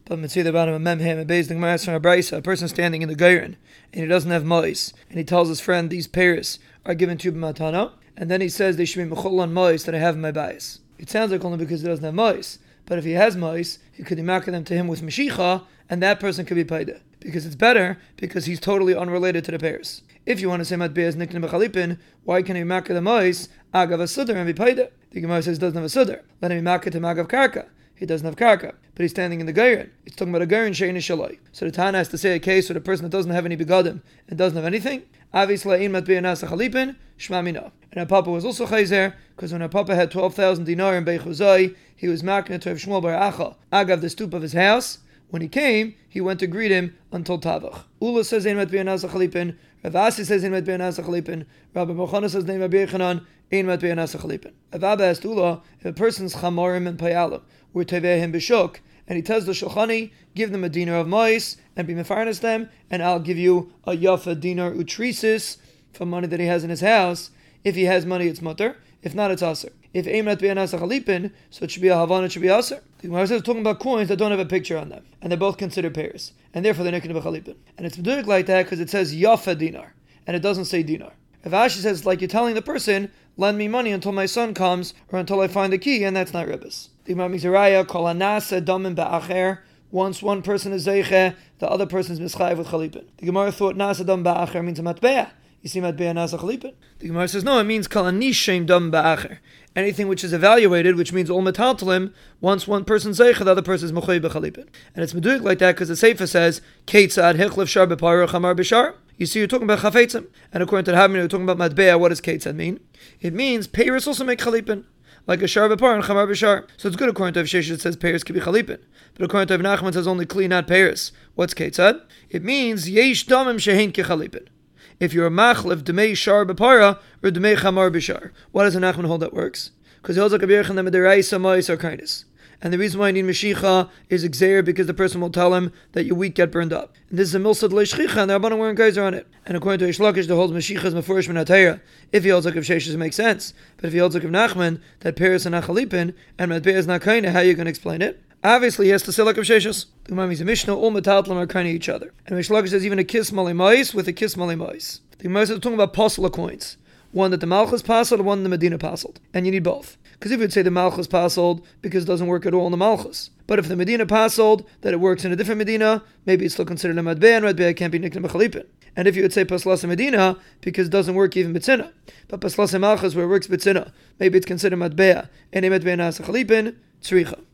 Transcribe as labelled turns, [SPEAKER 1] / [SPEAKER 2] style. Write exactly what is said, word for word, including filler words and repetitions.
[SPEAKER 1] But Mitzvah the bottom of Memhem and Beis the Gemara from a Brisa, a person standing in the Geirin and he doesn't have mois, and he tells his friend these pairs are given to b'matana, and then he says they should be mechol on mois that I have in my bias. It sounds like only because he doesn't have mois, but if he has mois, he could mark them to him with Mashicha, and that person could be paida. Because it's better, because he's totally unrelated to the pairs. If you want to say matbeh is nikne b'chalipin, why can he mark the mois agav a sudar and be paida? The Gemara says he doesn't have a sudar. Let him mark it to magav karka. He doesn't have karka, but he's standing in the geirin. It's talking about a geirin she'ein shaloi. So the Tana has to say a case for the person that doesn't have any begadim and doesn't have anything. Obviously, ein matbeh nasa chalipin shma mina. And our papa was also chayzer because when our papa had twelve thousand dinar in Beichuzai, he was marking to Rav Shmuel bar Acha agav the stoop of his house. When he came, he went to greet him until Tavach. Ula says ein matbeh nasa chalipin. Rav Asi says ein matbeh nasa chalipin. Rabbi Mochana says ein matbeh chanan ein matbeh nasa chalipin. Rav Abba asked Ula if a person's chamorim and payalim were teveh him b'shuk, and he tells the shulchani, give them a dinar of mais and be mefarnas them, and I'll give you a yafa dinar utrisis for money that he has in his house. If he has money, it's mutter. If not, it's aser. If eimat be'anasa chalipin, so it should be a havan, it should be aser. The Gemara says talking about coins that don't have a picture on them, and they're both considered pairs, and therefore they're nikne b'chalipin. And it's medulik like that because it says yafa dinar, and it doesn't say dinar. If Ashi says like you're telling the person, lend me money until my son comes or until I find the key, and that's not ribbis. The Gemara makes a raya kol anasa damin ba'acher. Once one person is zeiche, the other person is mischayev with chalipin. The Gemara thought nasa dam ba'acher means a matbeah. You see matbeah nasa chalipin. The Gemara says no, it means kol anishem dam ba'acher. Anything which is evaluated, which means all metaltalim, once one person zeiche, the other person is mechayev b'chalipin. And it's meduik like that because the Sefer says keitzad hichlef shar b'par chamar b'shar. You see, you're talking about chafetzim, and according to the Havmina, we're talking about matbeah. What does keitzad mean? It means peiros also make chalipin, like a shar b'par and chamar b'shar. So it's good according to Avshesh it says peiros can be chalipin, but according to Avnachman it says only kli, not peiros. What's keitzad? It means yesh damim shehein kechalipin. If you're a machlef demei shar b'para or demei chamar b'shar, why does Avnachman hold that works? Because he holds like a birchan them deraisa mois or kindness. And the reason why you need Mashicha is Xer because the person will tell him that your wheat get burned up. And this is a milsad leishchicha, and the Rabbanan wearing geyser on it. And according to Eish Lakish, the holds Mashicha is mefurish min hatayra. If he holds like of Sheshes, it makes sense. But if he holds like of Nachman, that Paris and Nachalipin, and Matbeah is not kaina, how are you going to explain it? Obviously, he has to say like of Sheshes. The Gemara means a Mishnah, all metaltlim are kaina each other. And Eish Lakish says even a kiss mali mais with a kiss mali mais. The Gemara says talking about posel coins. One that the Malchus passed, one that the Medina passed. And you need both. Because if you'd say the Malchus passed because it doesn't work at all in the Malchus. But if the Medina passed, that it works in a different Medina, maybe it's still considered a Madbeah, and Madbeah can't be nikne b'chalipin. And if you would say Paslas Medina, because it doesn't work even B'tzina. But Paslas Malchus where it works B'tzina, maybe it's considered Madbeah, and a Madbeah nasa chalipin, tzricha.